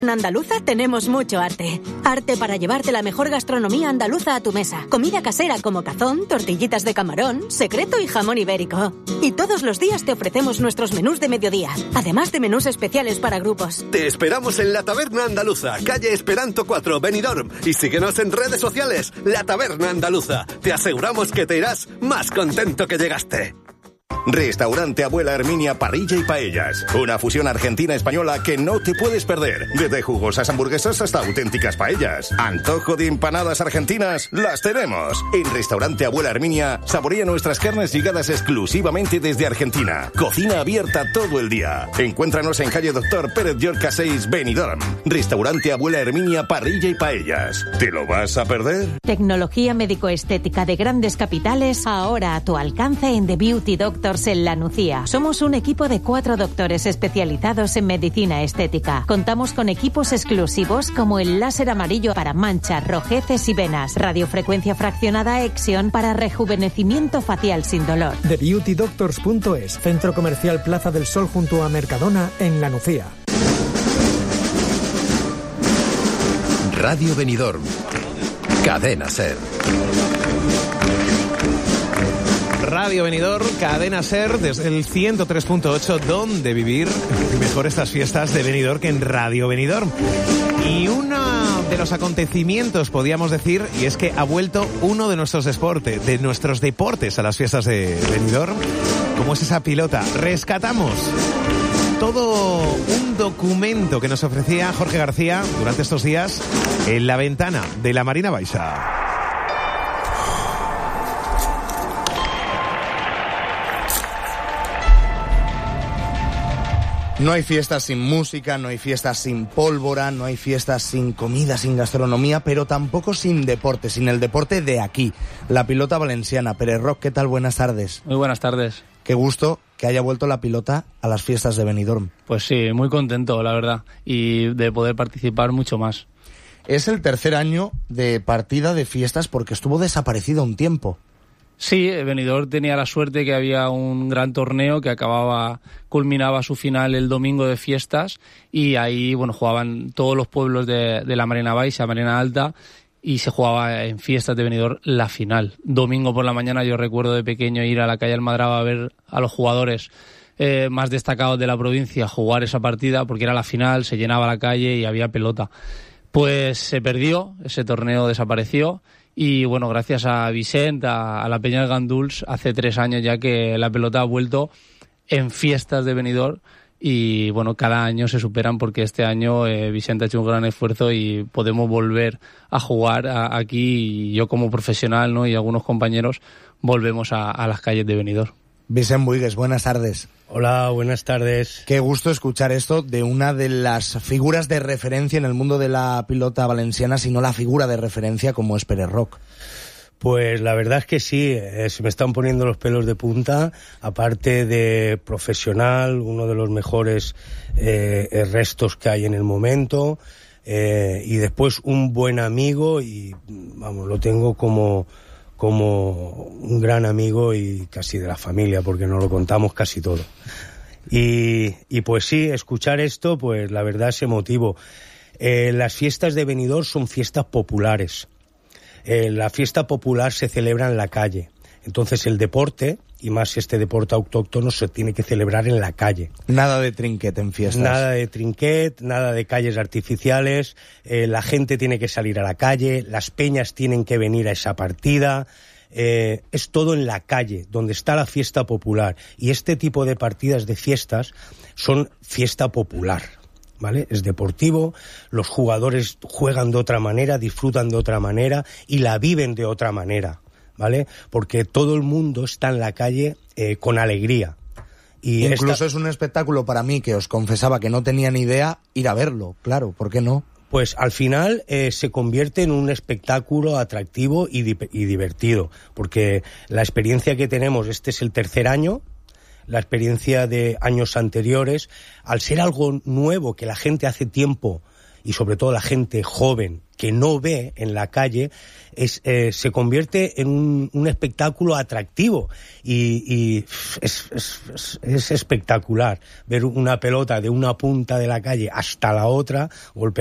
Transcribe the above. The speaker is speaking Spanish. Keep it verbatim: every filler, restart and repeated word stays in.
En Andaluza tenemos mucho arte. Arte para llevarte la mejor gastronomía andaluza a tu mesa. Comida casera como cazón, tortillitas de camarón, secreto y jamón ibérico. Y todos los días te ofrecemos nuestros menús de mediodía, además de menús especiales para grupos. Te esperamos en la Taberna Andaluza, calle Esperanto cuatro, Benidorm. Y síguenos en redes sociales, La Taberna Andaluza. Te aseguramos que te irás más contento que llegaste. Restaurante Abuela Herminia Parrilla y Paellas. Una fusión argentina-española que no te puedes perder. Desde jugosas hamburguesas hasta auténticas paellas. Antojo de empanadas argentinas, las tenemos. En Restaurante Abuela Herminia, saborea nuestras carnes llegadas exclusivamente desde Argentina. Cocina abierta todo el día. Encuéntranos en calle Doctor Pérez Llorca seis, Benidorm. Restaurante Abuela Herminia Parrilla y Paellas. ¿Te lo vas a perder? Tecnología médico-estética de grandes capitales, ahora a tu alcance en The Beauty Doctors en La Nucía. Somos un equipo de cuatro doctores especializados en medicina estética. Contamos con equipos exclusivos como el láser amarillo para manchas, rojeces y venas, radiofrecuencia fraccionada Exion para rejuvenecimiento facial sin dolor. The Beauty Doctors punto es, Centro Comercial Plaza del Sol junto a Mercadona en La Nucía. Radio Benidorm. Cadena SER. Radio Benidorm, Cadena SER, desde el ciento tres punto ocho, donde vivir mejor estas fiestas de Benidorm que en Radio Benidorm. Y uno de los acontecimientos, podríamos decir, y es que ha vuelto uno de nuestros deportes, de nuestros deportes a las fiestas de Benidorm, como es esa pilota. Rescatamos todo un documento que nos ofrecía Jorge García durante estos días en la ventana de la Marina Baixa. No hay fiestas sin música, no hay fiestas sin pólvora, no hay fiestas sin comida, sin gastronomía, pero tampoco sin deporte, sin el deporte de aquí, la pilota valenciana. Pérez Roc, ¿qué tal? Buenas tardes. Muy buenas tardes. Qué gusto que haya vuelto la pilota a las fiestas de Benidorm. Pues sí, muy contento, la verdad, y de poder participar mucho más. Es el tercer año de partida de fiestas porque estuvo desaparecido un tiempo. Sí, Benidorm tenía la suerte que había un gran torneo que acababa, culminaba su final el domingo de fiestas y ahí, bueno, jugaban todos los pueblos de, de la Marina Baixa, Marina Alta, y se jugaba en fiestas de Benidorm la final. Domingo por la mañana yo recuerdo de pequeño ir a la calle Almadraba a ver a los jugadores eh, más destacados de la provincia jugar esa partida porque era la final, se llenaba la calle y había pelota. Pues se perdió, ese torneo desapareció. Y bueno, gracias a Vicent, a, a la Peña del Ganduls, hace tres años ya que la pelota ha vuelto en fiestas de Benidorm y bueno, cada año se superan porque este año eh, Vicent ha hecho un gran esfuerzo y podemos volver a jugar a, aquí y yo como profesional, ¿no? Y algunos compañeros volvemos a, a las calles de Benidorm. Vicent Buigues, buenas tardes. Hola, buenas tardes. Qué gusto escuchar esto de una de las figuras de referencia en el mundo de la pilota valenciana, sino la figura de referencia como es Pérez Roc. Pues la verdad es que sí, eh, se me están poniendo los pelos de punta, aparte de profesional, uno de los mejores eh, restos que hay en el momento, eh, y después un buen amigo y, vamos, lo tengo como... como un gran amigo y casi de la familia, porque nos lo contamos casi todo. Y, y pues sí, escuchar esto, pues la verdad es emotivo. Eh, las fiestas de Benidorm son fiestas populares. Eh, la fiesta popular se celebra en la calle. Entonces el deporte, y más este deporte autóctono, se tiene que celebrar en la calle. Nada de trinquet en fiestas. Nada de trinquet, nada de calles artificiales, eh, la gente tiene que salir a la calle, las peñas tienen que venir a esa partida, eh, es todo en la calle, donde está la fiesta popular. Y este tipo de partidas de fiestas son fiesta popular, ¿vale? Es deportivo, los jugadores juegan de otra manera, disfrutan de otra manera y la viven de otra manera, ¿vale? Porque todo el mundo está en la calle eh, con alegría. Y incluso esta... es un espectáculo para mí que os confesaba que no tenía ni idea ir a verlo, claro, ¿por qué no? Pues al final eh, se convierte en un espectáculo atractivo y, di- y divertido, porque la experiencia que tenemos, este es el tercer año, la experiencia de años anteriores, al ser algo nuevo que la gente hace tiempo y sobre todo la gente joven que no ve en la calle, es, eh, se convierte en un, un espectáculo atractivo y, y es, es, es espectacular ver una pelota de una punta de la calle hasta la otra golpear